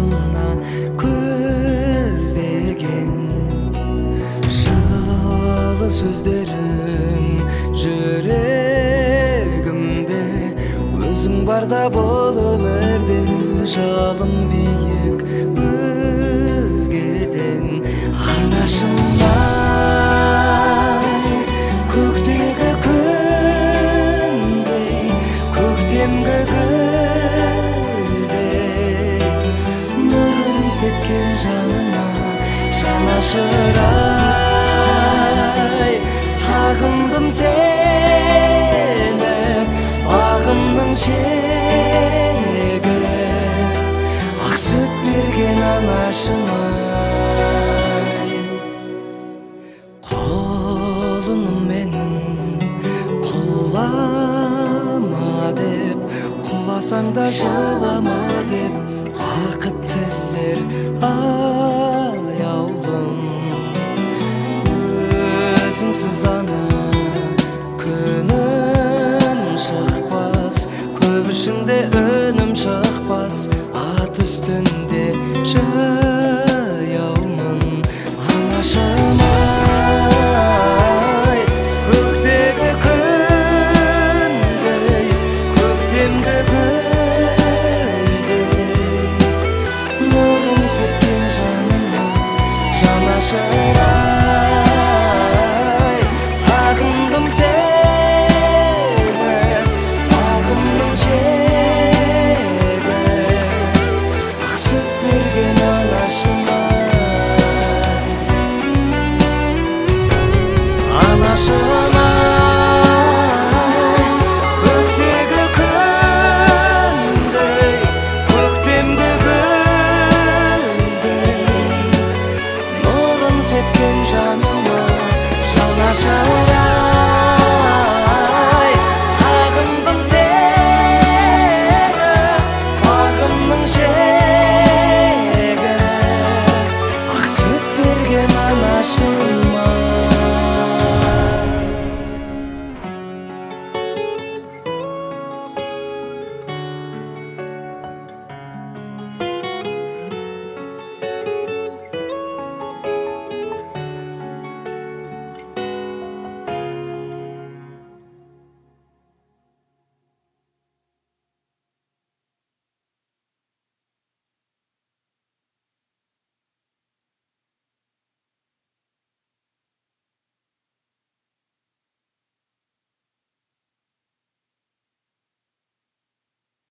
жанашырына көздеген жылы сөздерің жүрегімде өзің барда бол өмірде жалым биік өзгеден анашымай көктегі күндей көктемгі гүлдей нұрын сепкен жанына жанашыр-ай сағындым сені бағымның шегі ақ сүт берген анашым-ай құлыным менің құлама деп құласаң да жылама деп бақыт тілер аяулым өзіңсіз ана күнім шықпас көп ішінде үнім шықпас ат үстінде жаяумын анашым-ай көктегі күндей көктемгі гүлдей нұрын сепкен жаныма жанашыр